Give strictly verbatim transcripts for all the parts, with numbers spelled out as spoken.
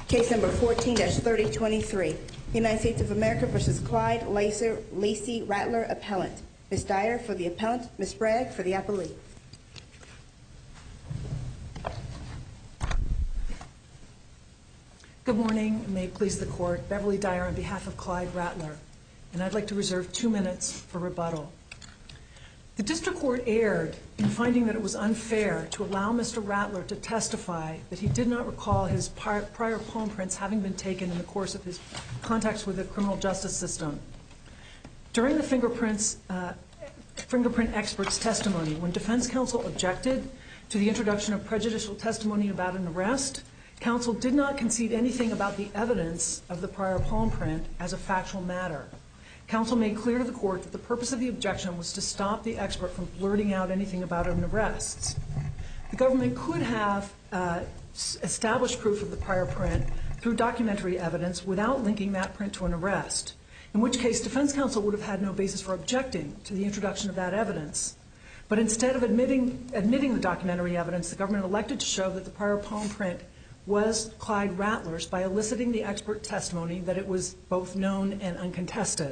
Case number fourteen dash thirty twenty-three. United States of America versus Clyde Lacey Rattler, appellant. Miz Dyer for the appellant, Miz Bragg for the appellee. Good morning, and may it please the court. Beverly Dyer on behalf of Clyde Rattler, and I'd like to reserve two minutes for rebuttal. The district court erred in finding that it was unfair to allow Mister Rattler to testify that he did not recall his prior, prior palm prints having been taken in the course of his contacts with the criminal justice system. During the fingerprints, uh, fingerprint expert's testimony, when defense counsel objected to the introduction of prejudicial testimony about an arrest, counsel did not concede anything about the evidence of the prior palm print as a factual matter. Counsel made clear to the court that the purpose of the objection was to stop the expert from blurting out anything about an arrest. The government could have uh, established proof of the prior print through documentary evidence without linking that print to an arrest, in which case defense counsel would have had no basis for objecting to the introduction of that evidence. But instead of admitting, admitting the documentary evidence, the government elected to show that the prior palm print was Clyde Rattler's by eliciting the expert testimony that it was both known and uncontested.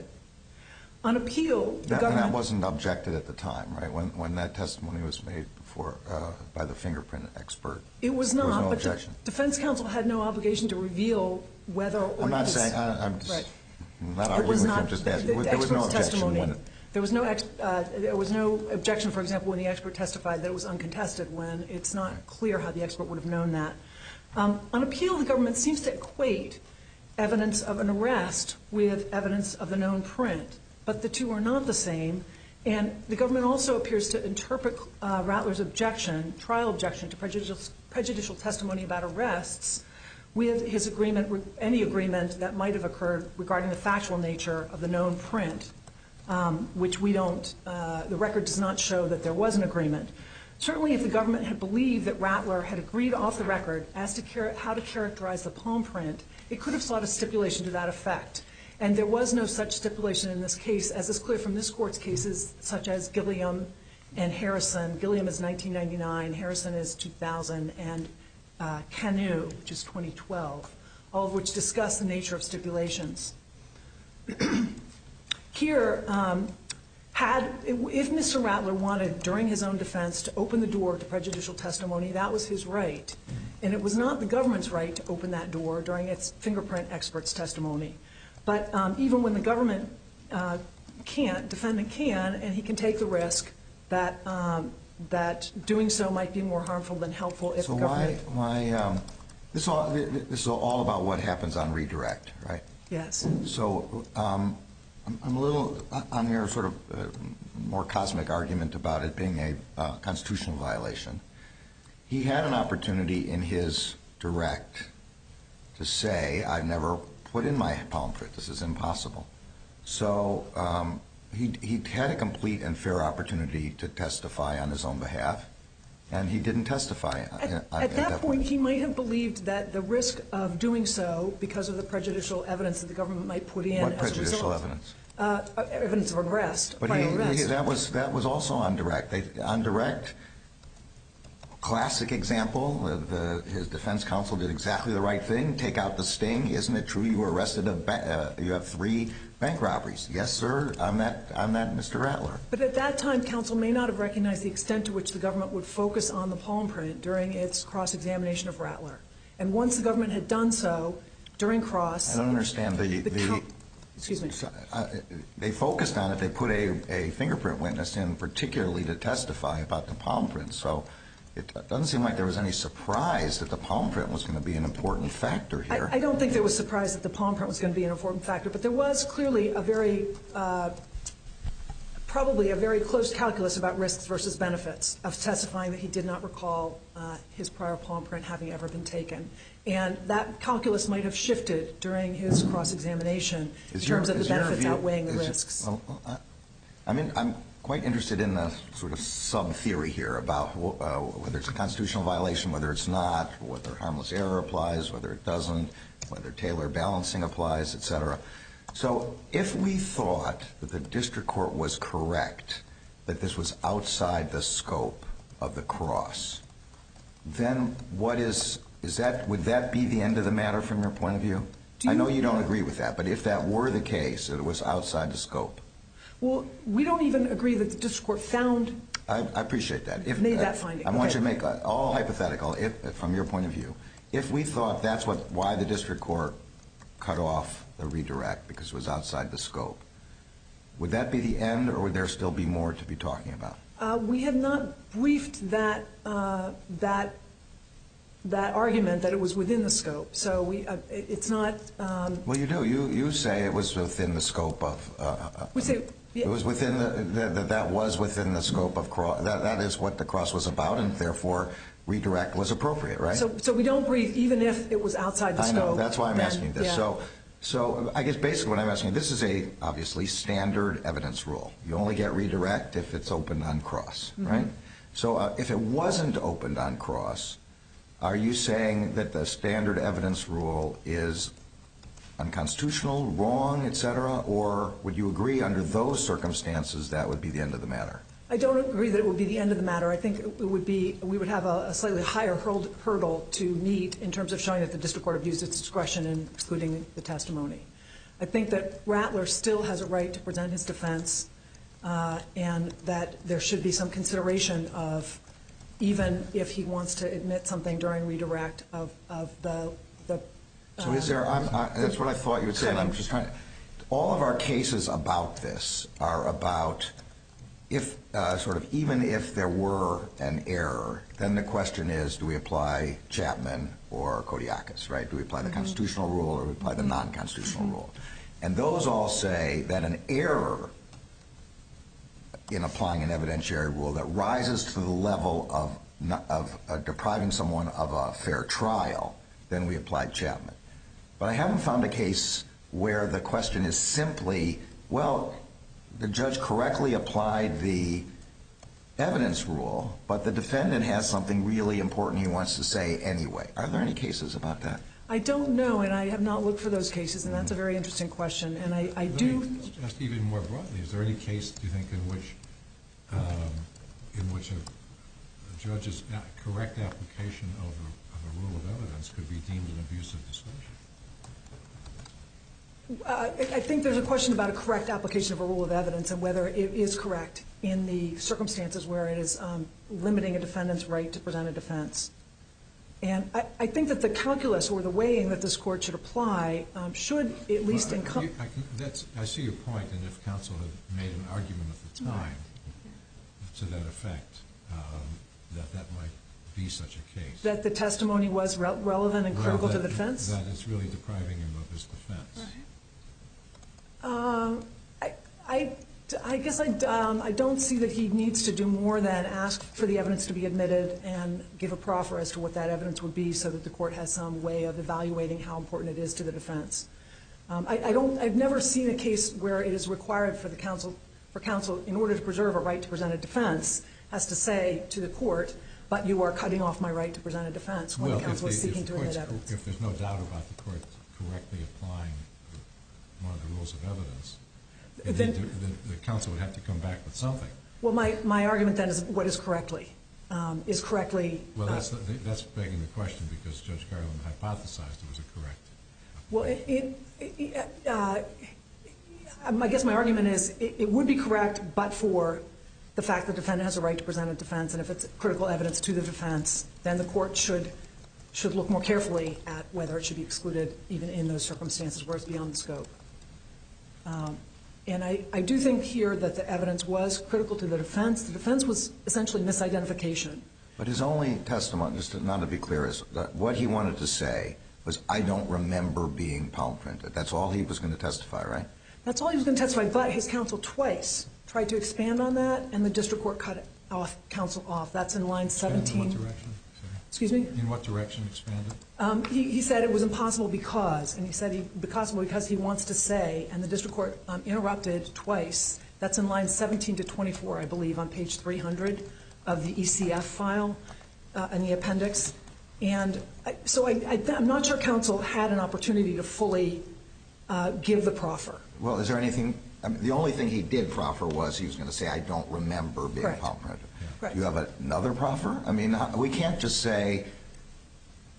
On appeal, the that, government... And that wasn't objected at the time, right? When when that testimony was made before uh, by the fingerprint expert. It was not, there was no but objection. The defense counsel had no obligation to reveal whether or I'm not was, saying, I, I'm just right. not arguing with him, just asking. The, the there was no objection testimony, when it, There was no ex, uh, there was no objection, for example, when the expert testified that it was uncontested, when it's not clear how the expert would have known that. Um, on appeal, the government seems to equate evidence of an arrest with evidence of the known print, but the two are not the same. And the government also appears to interpret uh, Rattler's objection, trial objection to prejudicial, prejudicial testimony about arrests with his agreement, any agreement that might have occurred regarding the factual nature of the known print, um, which we don't, uh, the record does not show that there was an agreement. Certainly, if the government had believed that Rattler had agreed off the record as to char- how to characterize the palm print, it could have sought a stipulation to that effect. And there was no such stipulation in this case, as is clear from this court's cases, such as Gilliam and Harrison. Gilliam is nineteen ninety-nine, Harrison is two thousand, and uh, Canu, which is twenty twelve, all of which discuss the nature of stipulations. Here, um, had if Mister Rattler wanted, during his own defense, to open the door to prejudicial testimony, that was his right. And it was not the government's right to open that door during its fingerprint expert's testimony. But um, even when the government uh, can't, defendant can, and he can take the risk that um, that doing so might be more harmful than helpful if so the government... So why, why um, this, is all, this is all about what happens on redirect, right? Yes. So um, I'm, I'm a little on your sort of uh, more cosmic argument about it being a uh, constitutional violation. He had an opportunity in his direct to say, I've never put in my palm print. This is impossible. So um, he he had a complete and fair opportunity to testify on his own behalf, and he didn't testify. At, at, at, at that, that point, point, he might have believed that the risk of doing so, because of the prejudicial evidence that the government might put in what as prejudicial a result, evidence? Uh, evidence of arrest, But prior he, arrest. he, that was that was also on direct. They, on direct. Classic example, the, his defense counsel did exactly the right thing, take out the sting. Isn't it true you were arrested, of ba- uh, you have three bank robberies? Yes, sir, I'm that, I'm that Mister Rattler. But at that time, counsel may not have recognized the extent to which the government would focus on the palm print during its cross-examination of Rattler. And once the government had done so, during cross... I don't understand the... the, the excuse me. Uh, they focused on it. They put a, a fingerprint witness in particularly to testify about the palm print. So it doesn't seem like there was any surprise that the palm print was going to be an important factor here. I, I don't think there was surprise that the palm print was going to be an important factor, but there was clearly a very, uh, probably a very close calculus about risks versus benefits of testifying that he did not recall uh, his prior palm print having ever been taken. And that calculus might have shifted during his cross-examination in terms of the benefits outweighing the risks. Well, I, I mean, I'm quite interested in the sort of sub-theory here about uh, whether it's a constitutional violation, whether it's not, whether harmless error applies, whether it doesn't, whether Taylor balancing applies, et cetera. So if we thought that the district court was correct, that this was outside the scope of the cross, then what is Is that, would that be the end of the matter from your point of view? I know you don't agree with that, but if that were the case, that it was outside the scope. Well, we don't even agree that the district court found. I, I appreciate that. If, made that finding. I want okay. you to make a, all hypothetical, if, from your point of view. If we thought that's what why the district court cut off the redirect because it was outside the scope, would that be the end, or would there still be more to be talking about? Uh, we have not briefed that uh, that that argument that it was within the scope. So we, uh, it, it's not. Um, well, you do. You you say it was within the scope of. Uh, we say yeah. It was within the that that, that was within the scope of cross. That that is what the cross was about, and therefore redirect was appropriate, right? So so we don't brief even if it was outside the I scope. know. That's why I'm then, asking this. Yeah. So. So I guess basically what I'm asking, this is a obviously standard evidence rule. You only get redirect if it's opened on cross, mm-hmm. right? So uh, if it wasn't opened on cross, are you saying that the standard evidence rule is unconstitutional, wrong, et cetera, or would you agree under those circumstances that would be the end of the matter? I don't agree that it would be the end of the matter. I think it would be, we would have a, a slightly higher hurdle to meet in terms of showing that the district court abused its discretion in excluding the testimony. I think that Rattler still has a right to present his defense, uh, and that there should be some consideration of, even if he wants to admit something during redirect, of, of the, the uh, So is there, I'm, I, that's what I thought you would say, and I'm just trying to, all of our cases about this are about if, uh, sort of, even if there were an error, then the question is, do we apply Chapman or Kodiakis, right? Do we apply the mm-hmm. constitutional rule or do we apply the non-constitutional mm-hmm. rule? And those all say that an error in applying an evidentiary rule that rises to the level of, of uh, depriving someone of a fair trial, then we apply Chapman. But I haven't found a case where the question is simply, well, the judge correctly applied the evidence rule, but the defendant has something really important he wants to say anyway. Are there any cases about that? I don't know, and I have not looked for those cases, and that's a very interesting question. And I, I do. Just even more broadly, is there any case, do you think, in which, um, in which a, a judge's correct application of a, of a rule of evidence could be deemed an abuse of discretion? Uh, I think there's a question about a correct application of a rule of evidence and whether it is correct in the circumstances where it is um, limiting a defendant's right to present a defense. And I, I think that the calculus or the weighing that this court should apply um, should at least well, encompass. I, that's, I see your point, and if counsel had made an argument at the time to that effect, um, that that might be such a case. That the testimony was re relevant and well, critical that, to the defense? That it's really depriving him of his defense. Right. Um, I, I, I guess I, um, I don't see that he needs to do more than ask for the evidence to be admitted and give a proffer as to what that evidence would be so that the court has some way of evaluating how important it is to the defense. Um, I, I don't, I've never seen a case where it is required for the counsel, for counsel, in order to preserve a right to present a defense, has to say to the court, but you are cutting off my right to present a defense when well, the counsel the, is seeking to admit evidence. If there's no doubt about the court correctly applying one of the rules of evidence, then the, the, the counsel would have to come back with something. Well, my, my argument then is what is correctly. Um, is correctly... Well, that's, uh, that's begging the question because Judge Garland hypothesized it was a correct... Well, it, it, it, uh, I guess my argument is it, it would be correct but for the fact that the defendant has a right to present a defense, and if it's critical evidence to the defense, then the court should should look more carefully at whether it should be excluded even in those circumstances where it's beyond the scope. Um, and I, I do think here that the evidence was critical to the defense. The defense was essentially misidentification. But his only testimony, just to, not to be clear, is that what he wanted to say was, I don't remember being palm printed. That's all he was going to testify, right? That's all he was going to testify, but his counsel twice tried to expand on that, and the district court cut it off, counsel off. That's in line seventeen. In what direction? Excuse me? In what direction expanded? Um, he, he said it was impossible because, and he said he, impossible because he wants to say, and the district court um, interrupted twice. That's in line seventeen to twenty-four, I believe, on page three hundred of the E C F file uh, in the appendix. And I, so I, I, I'm not sure counsel had an opportunity to fully uh, give the proffer. Well, is there anything, I mean, the only thing he did proffer was he was going to say, I don't remember being Correct. palm printed. Right. Do you have another proffer? I mean, we can't just say,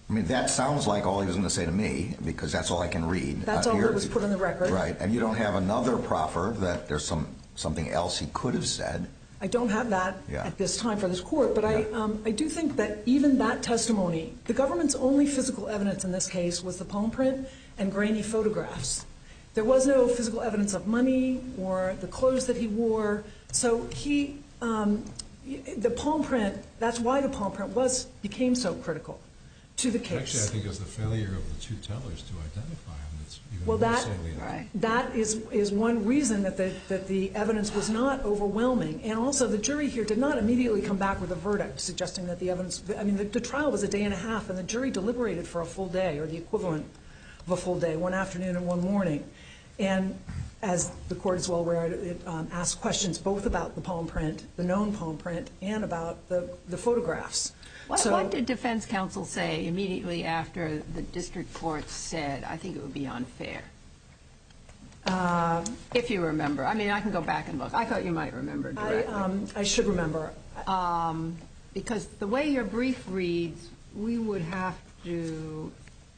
I mean, that sounds like all he was going to say to me, because that's all I can read. That's uh, all that was put on the record. Right, and you don't have another proffer that there's some something else he could have said. I don't have that Yeah. at this time for this court, but I, Yeah. um, I do think that even that testimony, the government's only physical evidence in this case was the palm print and grainy photographs. There was no physical evidence of money or the clothes that he wore. So he, um, the palm print, that's why the palm print was became so critical to the case. Actually, I think it's the failure of the two tellers to identify him that's even Well, more that salient. Right. that is is one reason that the that the evidence was not overwhelming, and also the jury here did not immediately come back with a verdict suggesting that the evidence. I mean, the, the trial was a day and a half, and the jury deliberated for a full day, or the equivalent of a full day, one afternoon and one morning, and as the court is well aware, it um, asked questions both about the palm print, the known palm print, and about the the photographs. What, So- what did defense counsel say immediately after the district court said, I think it would be unfair? Uh, If you remember. I mean, I can go back and look. I thought you might remember I directly. um, I should remember. Um, because the way your brief reads, we would have to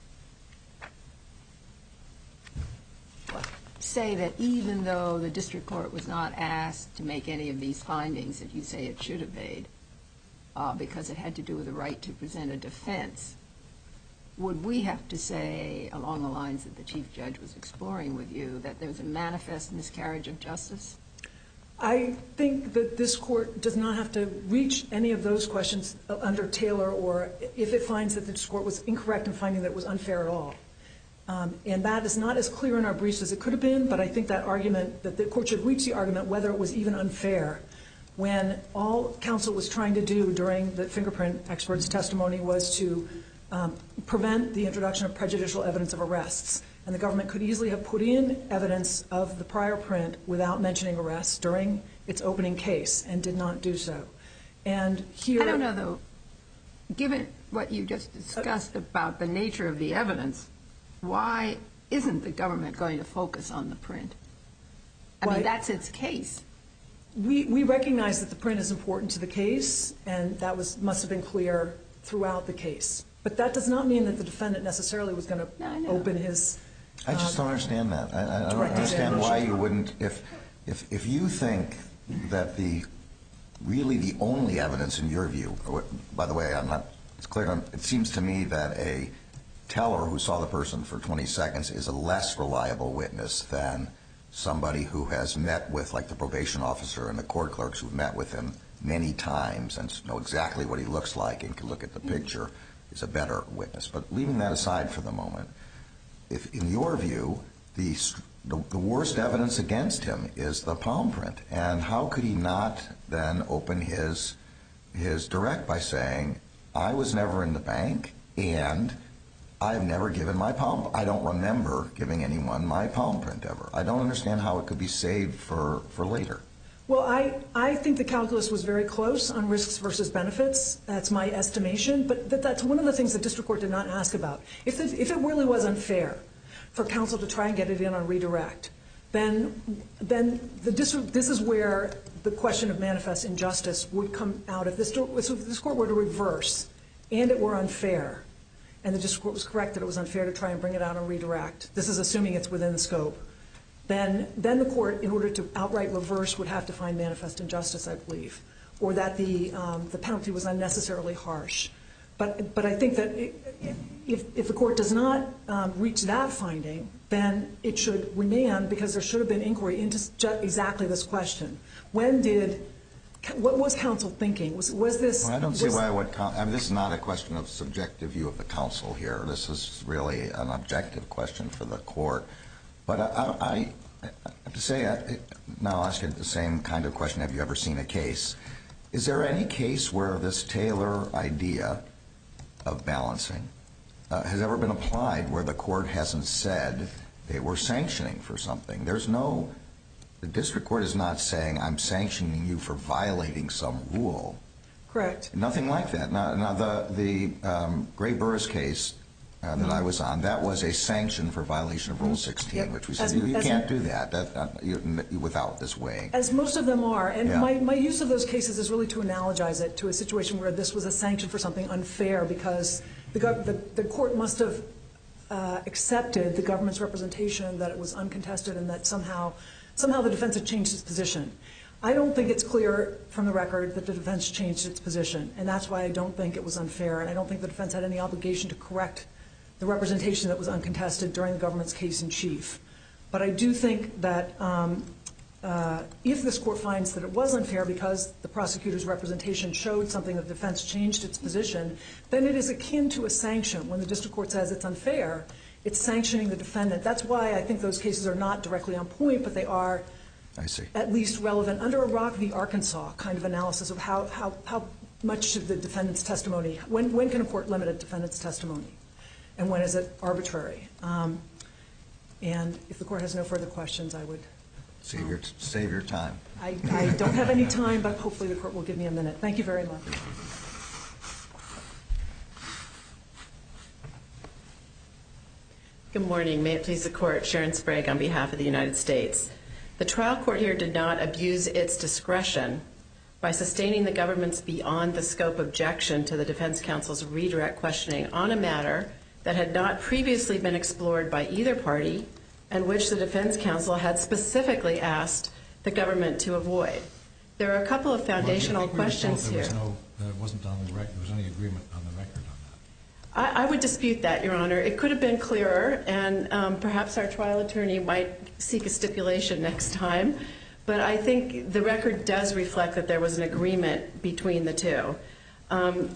say that even though the district court was not asked to make any of these findings that you say it should have made, uh, because it had to do with the right to present a defense, would we have to say, along the lines that the chief judge was exploring with you, that there's a manifest miscarriage of justice? I think that this court does not have to reach any of those questions under Taylor, or if it finds that the district court was incorrect in finding that it was unfair at all. Um, and that is not as clear in our briefs as it could have been, but I think that argument, that the court should reach the argument whether it was even unfair, when all counsel was trying to do during the fingerprint expert's testimony was to um, prevent the introduction of prejudicial evidence of arrests. And the government could easily have put in evidence of the prior print without mentioning arrests during its opening case, and did not do so. And here, I don't know, though, given what you just discussed about the nature of the evidence, why isn't the government going to focus on the print? I Why- mean, that's its case. We, we recognize that the print is important to the case, and that was must have been clear throughout the case. But that does not mean that the defendant necessarily was going to No, I know. open his. I just uh, don't understand that. I, I don't direct understand why examination. you wouldn't, if, if, if you think that the, really the only evidence in your view, or, by the way, I'm not, it's clear, it seems to me that a teller who saw the person for twenty seconds is a less reliable witness than somebody who has met with, like the probation officer and the court clerks who've met with him many times and know exactly what he looks like and can look at the picture, is a better witness. But leaving that aside for the moment, if in your view, the, the, the worst evidence against him is the palm print, and how could he not then open his, his direct by saying, I was never in the bank, and I've never given my palm. I don't remember giving anyone my palm print ever. I don't understand how it could be saved for, for later. Well, I, I think the calculus was very close on risks versus benefits. That's my estimation. But that, that's one of the things the district court did not ask about. If, the, if it really was unfair for counsel to try and get it in on redirect, then, then the district, this is where the question of manifest injustice would come out. If this, if this court were to reverse and it were unfair, and the district court was correct that it was unfair to try and bring it out on redirect, this is assuming it's within the scope, then then the court, in order to outright reverse, would have to find manifest injustice, I believe, or that the um, the penalty was unnecessarily harsh. But but I think that it, if if the court does not um, reach that finding, then it should remand, because there should have been inquiry into ju- exactly this question. When did What was counsel thinking? Was was this? Well, I don't see was, why. What I mean, this is not a question of subjective view of the counsel here. This is really an objective question for the court. But I, I, I have to say, I, now I'll ask you the same kind of question. Have you ever seen a case? Is there any case where this Taylor idea of balancing uh, has ever been applied where the court hasn't said they were sanctioning for something? There's no. The district court is not saying, I'm sanctioning you for violating some rule. Correct. Nothing like that. Now, now the, the um, Gray Burris case uh, that mm-hmm. I was on, that was a sanction for violation of Rule sixteen, yep. which we said, as, you, you as can't do that, that uh, you, without this weighing. As most of them are. And yeah. my, my use of those cases is really to analogize it to a situation where this was a sanction for something unfair because the, gov- the, the court must have uh, accepted the government's representation that it was uncontested and that somehow, somehow the defense had changed its position. I don't think it's clear from the record that the defense changed its position, and that's why I don't think it was unfair, and I don't think the defense had any obligation to correct the representation that was uncontested during the government's case in chief. But I do think that um, uh, if this court finds that it was unfair because the prosecutor's representation showed something that the defense changed its position, then it is akin to a sanction. When the district court says it's unfair, it's sanctioning the defendant. That's why I think those cases are not directly on point, but they are I see. At least relevant under a Rock v. Arkansas kind of analysis of how, how, how much should the defendant's testimony, when, when can a court limit a defendant's testimony, and when is it arbitrary? Um, and if the court has no further questions, I would save your save your time. I, I don't have any time, but hopefully the court will give me a minute. Thank you very much. Good morning. May it please the court, Sharon Sprague on behalf of the United States. The trial court here did not abuse its discretion by sustaining the government's beyond the scope objection to the defense counsel's redirect questioning on a matter that had not previously been explored by either party and which the defense counsel had specifically asked the government to avoid. There are a couple of foundational well, questions there here. Was no, there wasn't on the record. There was any agreement on the record on that. I, I would dispute that, Your Honor. It could have been clearer, and um, perhaps our trial attorney might seek a stipulation next time. But I think the record does reflect that there was an agreement between the two. Um,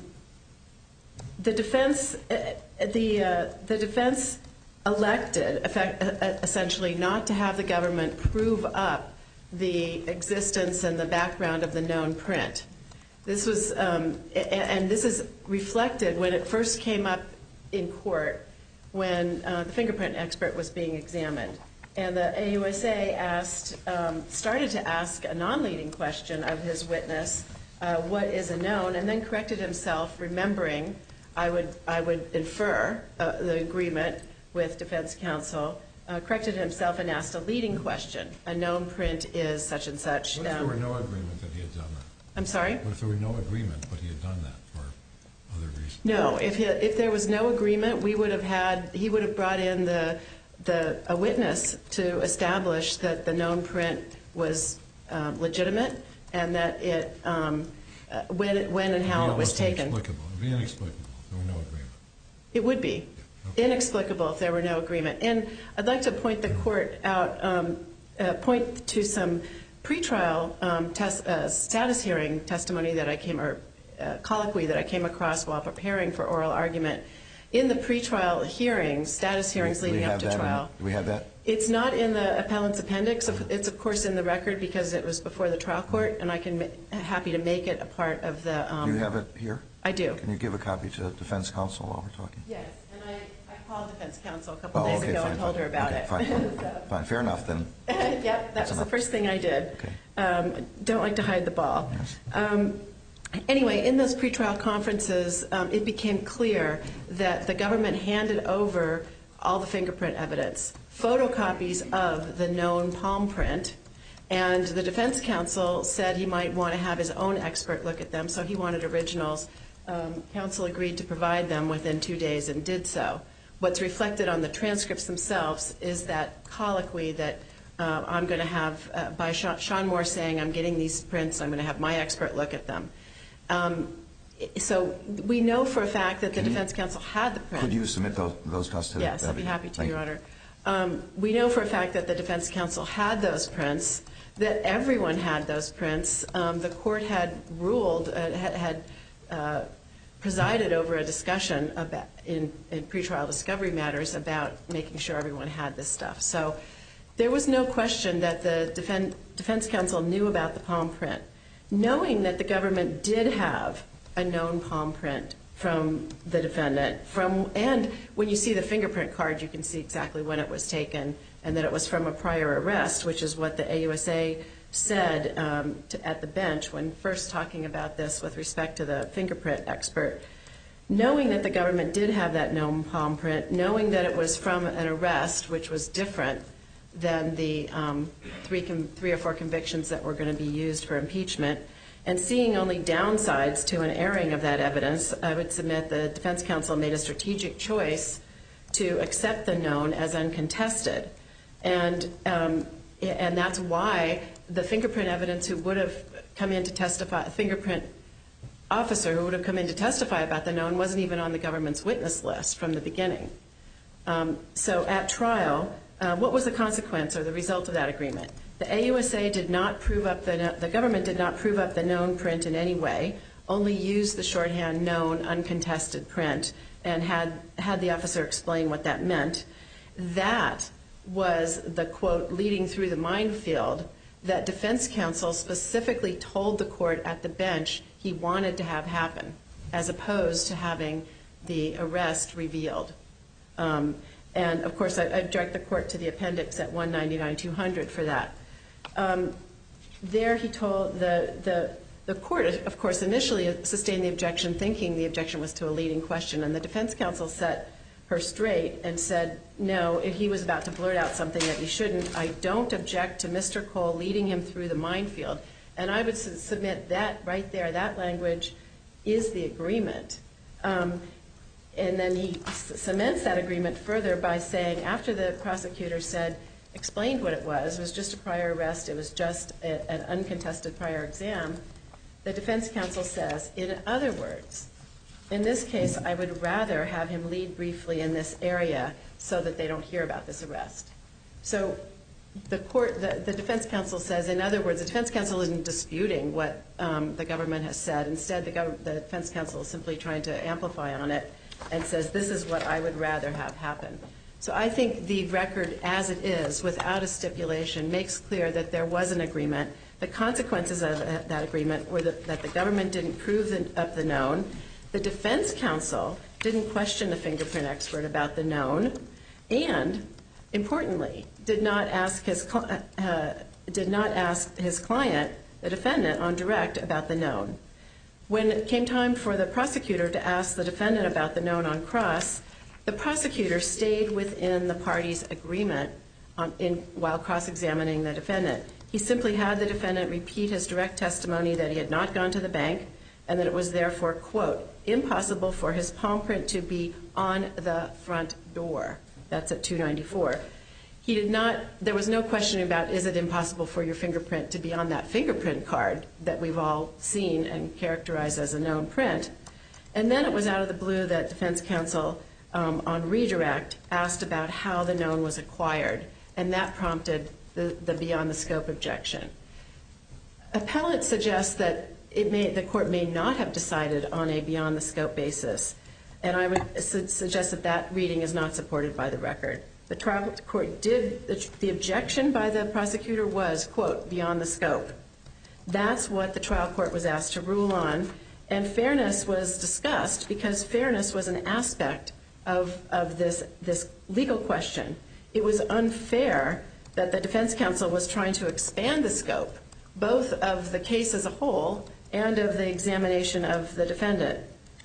the defense, uh, the uh, the defense elected, effect, uh, essentially, not to have the government prove up the existence and the background of the known print. This was, um, and this is reflected when it first came up in court when uh, the fingerprint expert was being examined. And the A U S A asked, um, started to ask a non-leading question of his witness, uh, what is a known, and then corrected himself, remembering, I would, I would infer uh, the agreement with defense counsel, uh, corrected himself and asked a leading question. A known print is such and such. What if there were no agreement that he had done that? I'm sorry? What if there were no agreement, but he had done that for other reasons? No. If he, if there was no agreement, we would have had, he would have brought in the, the a witness to establish that the known print was um, legitimate and that it, um, uh, when, it, when and how it was taken. It would be inexplicable. It would be inexplicable if there were no agreement. It would be. Okay. Inexplicable if there were no agreement. And I'd like to point the court out, um, uh, point to some pretrial um, test, uh, status hearing testimony that I came, or uh, colloquy that I came across while preparing for oral argument. In the pretrial hearings, status hearings do we, leading do up to trial. In, do we have that? It's not in the appellant's appendix. It's, of course, in the record because it was before the trial court, and I can ma- happy to make it a part of the... Um, do you have it here? I do. Can you give a copy to defense counsel while we're talking? Yes, and I, I called defense counsel a couple oh, days okay, ago fine, and told fine. her about okay, it. Fine, fine. so. fine, fair enough then. Yep, that That's was enough. the first thing I did. Okay. Um, don't like to hide the ball. Yes. Um, anyway, in those pretrial conferences, um, it became clear that the government handed over all the fingerprint evidence, photocopies of the known palm print, and the defense counsel said he might want to have his own expert look at them, so he wanted originals. Um, counsel agreed to provide them within two days and did so. What's reflected on the transcripts themselves is that colloquy that uh, I'm going to have uh, by Sean, Sean Moore saying, I'm getting these prints, I'm going to have my expert look at them. Um, so we know for a fact that the Can defense you, counsel had the print. Could you submit those, those to us today? Yes, I'd be happy to, Thank Your you. Honor. Um, we know for a fact that the defense counsel had those prints, that everyone had those prints. Um, the court had ruled, uh, had, had uh, presided over a discussion about in, in pretrial discovery matters about making sure everyone had this stuff. So there was no question that the defense, defense counsel knew about the palm print. Knowing that the government did have a known palm print from the defendant, from and when you see the fingerprint card, you can see exactly when it was taken and that it was from a prior arrest, which is what the A U S A said um, to, at the bench when first talking about this with respect to the fingerprint expert. Knowing that the government did have that known palm print, knowing that it was from an arrest, which was different than the um, three, com- three or four convictions that were going to be used for impeachment, And seeing only downsides to an airing of that evidence, I would submit the defense counsel made a strategic choice to accept the known as uncontested. And, um, and that's why the fingerprint evidence who would have come in to testify, fingerprint officer who would have come in to testify about the known wasn't even on the government's witness list from the beginning. Um, so at trial, uh, what was the consequence or the result of that agreement? The A U S A did not prove up the, the government did not prove up the known print in any way, only used the shorthand known uncontested print and had, had the officer explain what that meant. That was the quote leading through the minefield that defense counsel specifically told the court at the bench he wanted to have happen, as opposed to having the arrest revealed. Um, and of course, I, I direct the court to the appendix at one ninety-nine two hundred for that. Um, there he told the, the, the court, of course, initially sustained the objection, thinking the objection was to a leading question, and the defense counsel set her straight and said, no, if he was about to blurt out something that he shouldn't, I don't object to Mister Cole leading him through the minefield. And I would su- submit that right there, that language is the agreement. Um, and then he c- cements that agreement further by saying, after the prosecutor said, explained what it was, it was just a prior arrest, it was just a, an uncontested prior exam, the defense counsel says, in other words, in this case, I would rather have him lead briefly in this area so that they don't hear about this arrest. So the court, the, the defense counsel says, in other words, the defense counsel isn't disputing what um, the government has said. Instead, the, gov- the defense counsel is simply trying to amplify on it and says, this is what I would rather have happen. So I think the record as it is, without a stipulation, makes clear that there was an agreement. The consequences of that agreement were that, that the government didn't prove the, up the known. The defense counsel didn't question the fingerprint expert about the known, and importantly, did not ask his uh, did not ask his client, the defendant, on direct about the known. When it came time for the prosecutor to ask the defendant about the known on cross, the prosecutor stayed within the party's agreement on, in, while cross-examining the defendant. He simply had the defendant repeat his direct testimony that he had not gone to the bank and that it was therefore, quote, impossible for his palm print to be on the front door. That's at two ninety-four. He did not, there was no question about, is it impossible for your fingerprint to be on that fingerprint card that we've all seen and characterized as a known print. And then it was out of the blue that defense counsel um, on redirect asked about how the known was acquired, and that prompted the, the beyond the scope objection. Appellate suggests that it may, the court may not have decided on a beyond the scope basis, and I would su- suggest that that reading is not supported by the record. The trial court did, the, the objection by the prosecutor was, quote, beyond the scope. That's what the trial court was asked to rule on, and fairness was discussed because fairness was an aspect of, of this, this legal question. It was unfair that the defense counsel was trying to expand the scope, both of the case as a whole and of the examination of the defendant.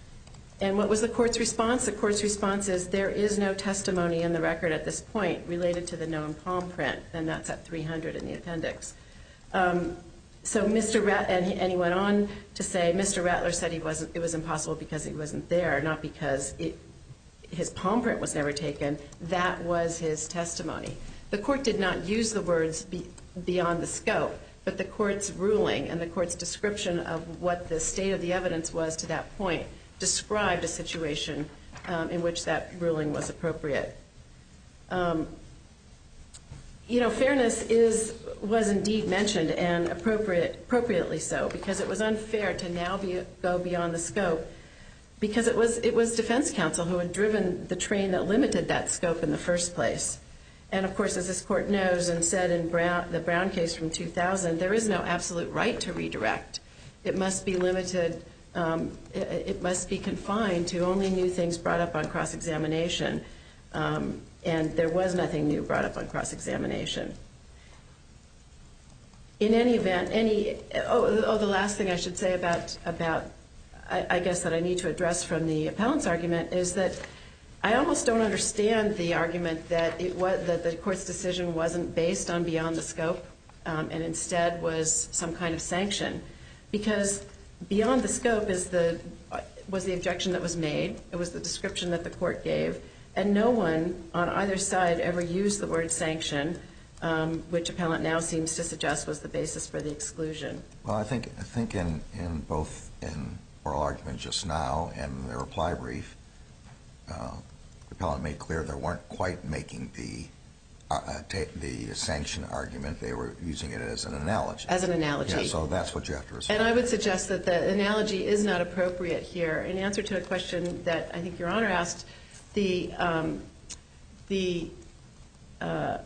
And what was the court's response? The court's response is there is no testimony in the record at this point related to the known palm print, and that's at three hundred in the appendix. Um, so Mister Rat, and he, and he went on to say Mister Rattler said he wasn't, it was impossible because he wasn't there, not because it, his palm print was never taken. That was his testimony. The court did not use the words be, beyond the scope, but the court's ruling and the court's description of what the state of the evidence was to that point described a situation um, in which that ruling was appropriate. Um, you know, fairness is was indeed mentioned, and appropriate, appropriately so, because it was unfair to now be, go beyond the scope, because it was it was defense counsel who had driven the train that limited that scope in the first place. And of course, as this court knows and said in Brown, the Brown case from two thousand, there is no absolute right to redirect. It must be limited. Um, it, it must be confined to only new things brought up on cross-examination. Um, and there was nothing new brought up on cross-examination. In any event, any oh, oh, the last thing I should say about about I, I guess that I need to address from the appellant's argument is that I almost don't understand the argument that it was that the court's decision wasn't based on beyond the scope um, and instead was some kind of sanction. because beyond the scope is the was the objection that was made. It was the description that the court gave, and no one on either side ever used the word sanction, um, which appellant now seems to suggest was the basis for the exclusion. Well, I think I think in, in both in oral argument just now and the reply brief, uh, the appellant made clear they weren't quite making the uh, ta the sanction argument. They were using it as an analogy. As an analogy. Yeah, so that's what you have to respond. And I would suggest that the analogy is not appropriate here. In answer to a question that I think Your Honor asked, the um, the uh,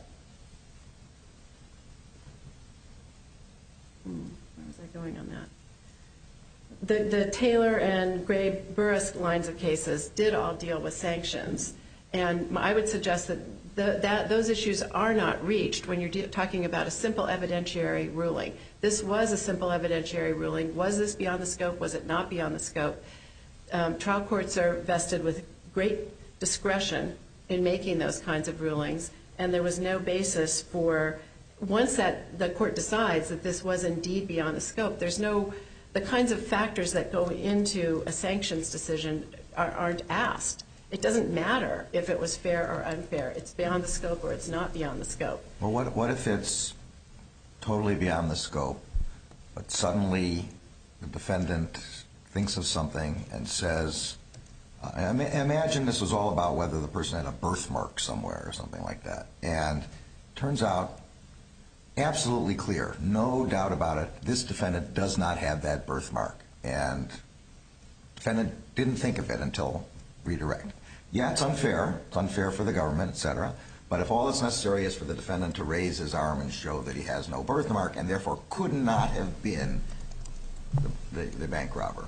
hmm, where was I going on that? The, the Taylor and Gray-Burris lines of cases did all deal with sanctions, and I would suggest that, the, that those issues are not reached when you're de talking about a simple evidentiary ruling. This was a simple evidentiary ruling. Was this beyond the scope? Was it not beyond the scope? Um, trial courts are vested with great discretion in making those kinds of rulings, and there was no basis for, once that the court decides that this was indeed beyond the scope, there's no, the kinds of factors that go into a sanctions decision are, aren't asked. It doesn't matter if it was fair or unfair. It's beyond the scope or it's not beyond the scope. Well, what, what if it's totally beyond the scope, but suddenly the defendant thinks of something and says, uh, imagine this was all about whether the person had a birthmark somewhere or something like that. And turns out, absolutely clear, no doubt about it, this defendant does not have that birthmark. And defendant didn't think of it until redirect. Yeah, it's unfair. It's unfair for the government, et cetera. But if all that's necessary is for the defendant to raise his arm and show that he has no birthmark and therefore could not have been the, the, the bank robber,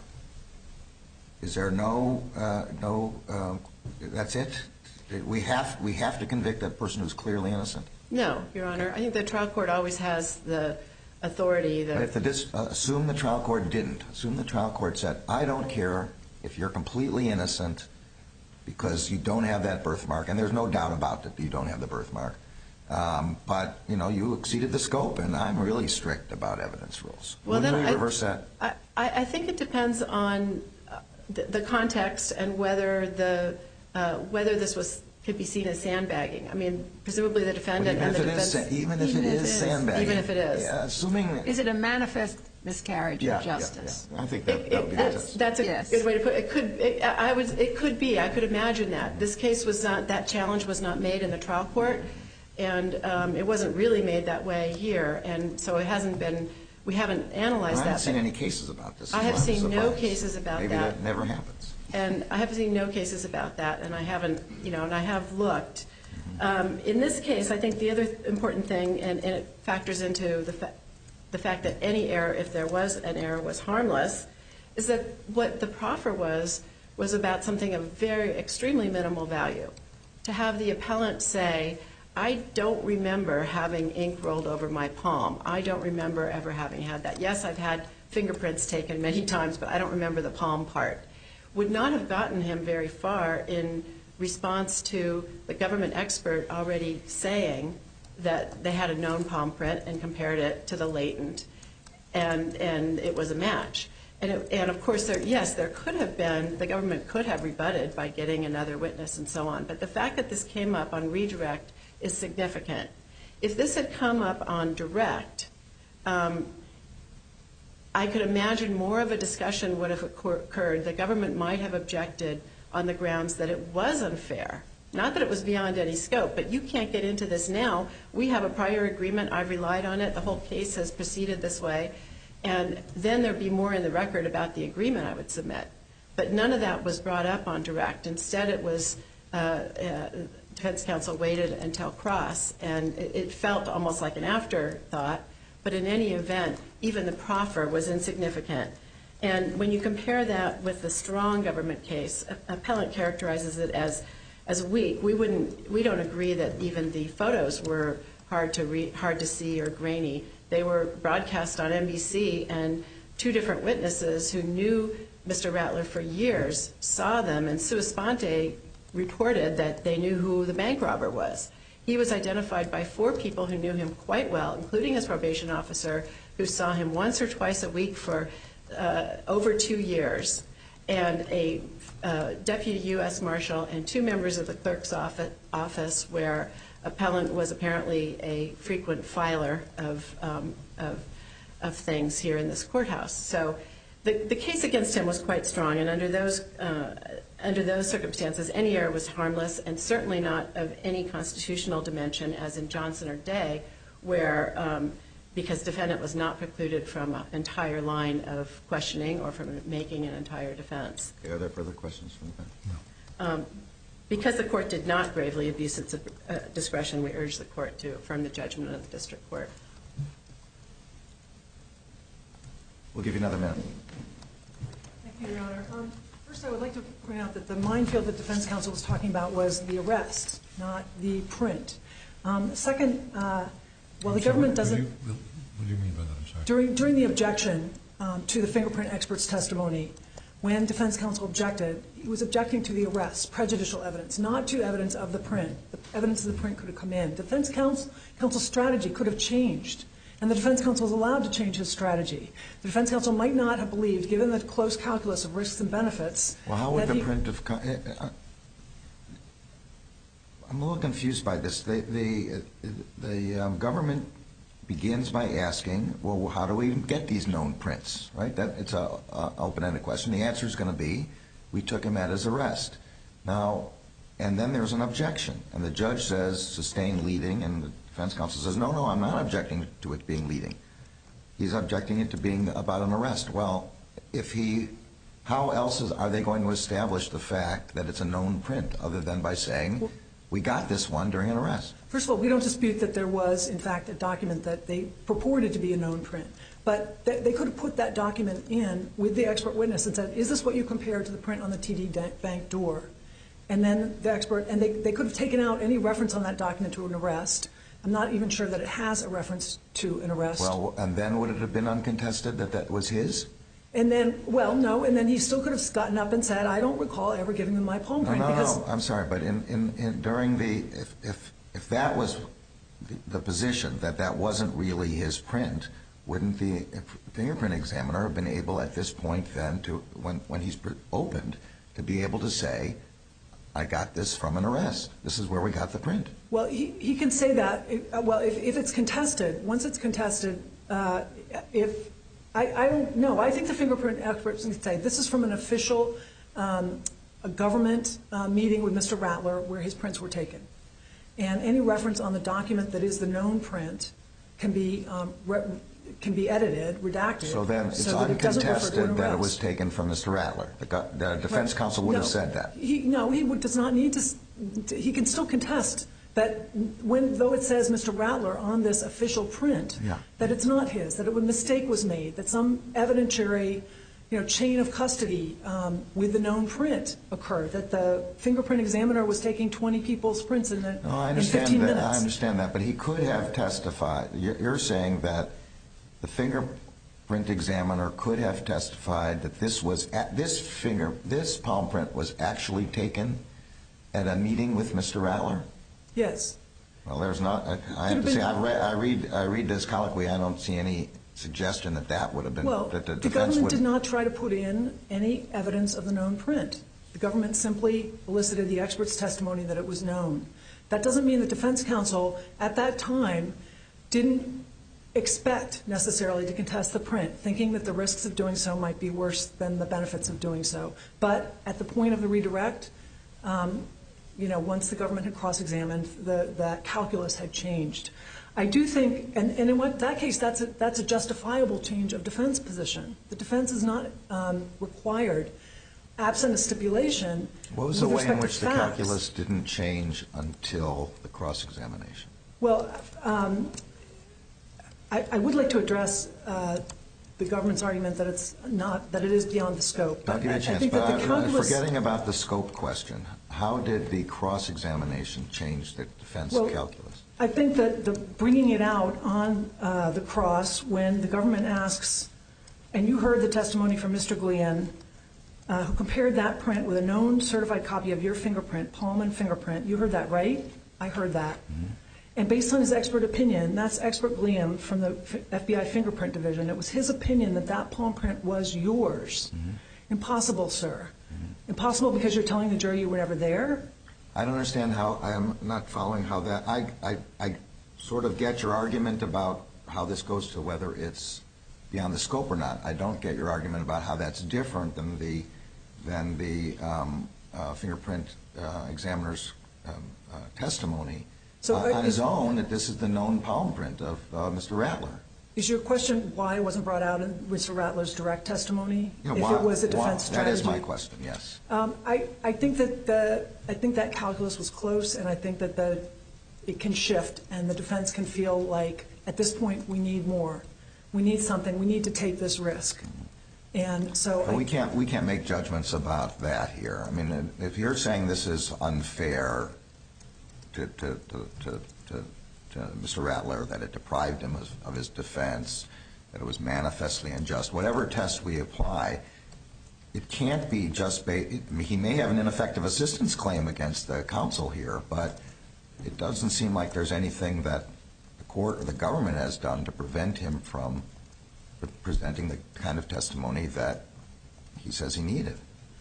is there no, uh, no, uh, that's it? We have, we have to convict that person who's clearly innocent? No, Your Honor. I think the trial court always has the authority. That but if the dis uh, assume the trial court didn't. Assume the trial court said, I don't care if you're completely innocent because you don't have that birthmark, and there's no doubt about that you don't have the birthmark. Um, but, you know, you exceeded the scope, and I'm really strict about evidence rules. Well, Wouldn't then we I, reverse that? I, I think it depends on uh, the, the context and whether the uh, whether this was could be seen as sandbagging. I mean, presumably the defendant Well, and the even if defense. it is, even if it is sandbagging. Even if it is. Yeah, assuming. Is it a manifest miscarriage yeah, of justice? Yeah, yeah. I think that, It, that would it, be the that's, test. that's a Yes. good way to put it. It could. It, I was. It could be. I could imagine that. This case was not. That challenge was not made in the trial court, and um, it wasn't really made that way here. And so it hasn't been. We haven't analyzed I that. haven't seen any cases about this. I have I'm seen no surprised. cases about Maybe that. that never happens. And I have seen no cases about that, and I haven't, you know, and I have looked. Um, in this case, I think the other important thing, and, and it factors into the, fa the fact that any error, if there was an error, was harmless, is that what the proffer was, was about something of very extremely minimal value. To have the appellant say, I don't remember having ink rolled over my palm. I don't remember ever having had that. Yes, I've had fingerprints taken many times, but I don't remember the palm part. Would not have gotten him very far in response to the government expert already saying that they had a known palm print and compared it to the latent, and and it was a match. And, it, and of course, there, yes, there could have been, the government could have rebutted by getting another witness and so on. But the fact that this came up on redirect is significant. If this had come up on direct, um, I could imagine more of a discussion would have occurred. The government might have objected on the grounds that it was unfair. Not that it was beyond any scope, but you can't get into this now. We have a prior agreement. I've relied on it. The whole case has proceeded this way. And then there'd be more in the record about the agreement I would submit. But none of that was brought up on direct. Instead, it was uh, uh, defense counsel waited until cross, and it, it felt almost like an afterthought. But in any event, even the proffer was insignificant. And when you compare that with the strong government case, appellant characterizes it as as weak. We wouldn't, we don't agree that even the photos were hard to re, hard to see or grainy. They were broadcast on N B C, and two different witnesses who knew Mister Rattler for years saw them, and sua sponte reported that they knew who the bank robber was. He was identified by four people who knew him quite well, including his probation officer, who saw him once or twice a week for uh, over two years, and a uh, deputy U S Marshal and two members of the clerk's office, office where appellant was apparently a frequent filer of, um, of, of things here in this courthouse. So the, the case against him was quite strong, and under those, uh, under those circumstances, any error was harmless and certainly not of any constitutional dimension, as in Johnson or Day, where um, because defendant was not precluded from an entire line of questioning or from making an entire defense. Okay, are there further questions from the bench? No. Um, because the court did not gravely abuse its uh, discretion, we urge the court to affirm the judgment of the district court. We'll give you another minute. Thank you, Your Honor. Um, first, I would like to point out that the minefield that defense counsel was talking about was the arrest, not the print. Um, second, uh, well, I'm the sorry, government what doesn't... do you- What do you mean by that? I'm sorry. During, during the objection um, to the fingerprint expert's testimony, when defense counsel objected, he was objecting to the arrest, prejudicial evidence, not to evidence of the print. The evidence of the print could have come in. Defense counsel, counsel's strategy could have changed, and the defense counsel was allowed to change his strategy. The defense counsel might not have believed, given the close calculus of risks and benefits... Well, how would that the he, print have come... Uh, I'm a little confused by this. The, the, the um, government begins by asking, well, how do we get these known prints, right? That it's a, a open-ended question. The answer is going to be, we took him at his arrest. Now, and then there's an objection, and the judge says, sustained leading, and the defense counsel says, no, no, I'm not objecting to it being leading. He's objecting it to being about an arrest. Well, if he, how else is, are they going to establish the fact that it's a known print, other than by saying, we got this one during an arrest? First of all, we don't dispute that there was, in fact, a document that they purported to be a known print. But th they could have put that document in with the expert witness and said, is this what you compared to the print on the T D Bank door? And then the expert, and they, they could have taken out any reference on that document to an arrest. I'm not even sure that it has a reference to an arrest. Well, and then would it have been uncontested that that was his? And then, well, no, and then he still could have gotten up and said, I don't recall ever giving them my palm No, print. no, because no, I'm sorry, but in, in, in during the, if, if, if that was the, the position, that that wasn't really his print, wouldn't the fingerprint examiner have been able at this point then to, when, when he's opened, to be able to say, I got this from an arrest. This is where we got the print. Well, he, he can say that. Well, if, if it's contested, once it's contested, uh, if, I, I don't know. I think the fingerprint experts can say this is from an official um, a government uh, meeting with Mister Rattler where his prints were taken. And any reference on the document that is the known print can be um, re can be edited, redacted. So then it's so that it doesn't refer to an uncontested that it arrest. was taken from Mister Rattler. The, the defense Right. counsel would no, have said that. He, no, he would, does not need to, to. He can still contest that when, though it says Mister Rattler on this official print, Yeah. that it's not his, that a mistake was made, that some evidentiary, you know, chain of custody um, with the known print occurred, that the fingerprint examiner was taking twenty people's prints in, the, No, I in understand fifteen that. minutes. I understand that, but he could have testified. You're, you're saying that the fingerprint examiner could have testified that this was at this finger, this palm print was actually taken at a meeting with Mister Rattler. Yes. Well, there's not. I, I have to say, I read, I read, I read this colloquy. I don't see any suggestion that that would have been. Well, that the, the defense government would, did not try to put in any evidence of the known print. The government simply elicited the expert's testimony that it was known. That doesn't mean the defense counsel at that time didn't expect necessarily to contest the print, thinking that the risks of doing so might be worse than the benefits of doing so. But at the point of the redirect, um, you know, once the government had cross-examined, the, the calculus had changed. I do think, and, and in what, that case, that's a, that's a justifiable change of defense position. The defense is not um, required, absent a stipulation. what was the with way in respect to which the facts. calculus didn't change until the cross-examination? Well, um, I, I would like to address uh, the government's argument that it's not, that it is beyond the scope. I'll give you a I- chance. I think but that the uh, calculus, forgetting about the scope question, how did the cross-examination change the defense Well, calculus? I think that the bringing it out on uh, the cross when the government asks, and you heard the testimony from Mister Glean, uh, who compared that print with a known certified copy of your fingerprint, palm and fingerprint. You heard that, right? I heard that. Mm-hmm. And based on his expert opinion, that's expert Liam from the F B I Fingerprint Division, it was his opinion that that palm print was yours. Mm-hmm. Impossible, sir. Mm-hmm. Impossible because you're telling the jury you were never there? I don't understand how, I am not following how that, I, I, I sort of get your argument about how this goes to whether it's beyond the scope or not. I don't get your argument about how that's different than the, than the um, uh, fingerprint uh, examiner's um, uh, testimony. So uh, on his own, that this is the known palm print of uh, Mister Rattler. Is your question why it wasn't brought out in Mister Rattler's direct testimony? Yeah, if why, it was a defense why, strategy? That is my question. Yes. Um, I, I think that the I think that calculus was close, and I think that the it can shift, and the defense can feel like at this point we need more, we need something, we need to take this risk, and so well, I, we can't we can't make judgments about that here. I mean, if you're saying this is unfair to to to to, to, to Mister Rattler, that it deprived him of, of his defense, that it was manifestly unjust, whatever test we apply, it can't be just ba- it, he may have an ineffective assistance claim against the counsel here, but it doesn't seem like there's anything that the court or the government has done to prevent him from presenting the kind of testimony that he says he needed.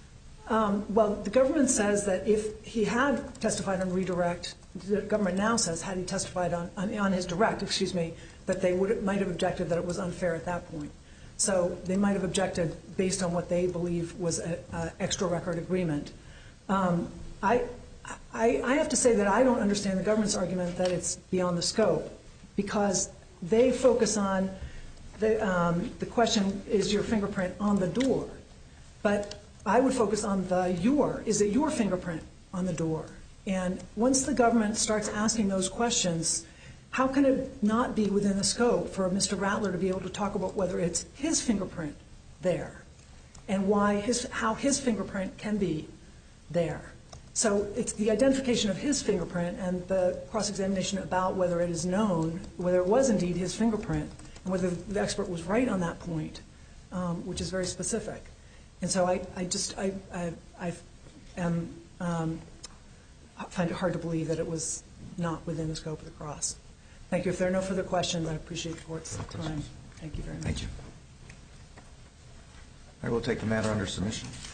Um, well, the government says that if he had testified on redirect, the government now says had he testified on, on, on his direct, excuse me, that they would might have objected that it was unfair at that point. So they might have objected based on what they believe was an extra record agreement. Um, I, I, I have to say that I don't understand the government's argument that it's beyond the scope, because they focus on the, um, the question, is your fingerprint on the door? But I would focus on the your, is it your fingerprint on the door? And once the government starts asking those questions, how can it not be within the scope for Mister Rattler to be able to talk about whether it's his fingerprint there and why his, how his fingerprint can be there? So it's the identification of his fingerprint and the cross-examination about whether it is known, whether it was indeed his fingerprint, and whether the expert was right on that point, um, which is very specific. And so I, I just, I, I, I am, um, find it hard to believe that it was not within the scope of the cross. Thank you. If there are no further questions, I appreciate the court's time. Thank you very much. Thank you. I will take the matter under submission.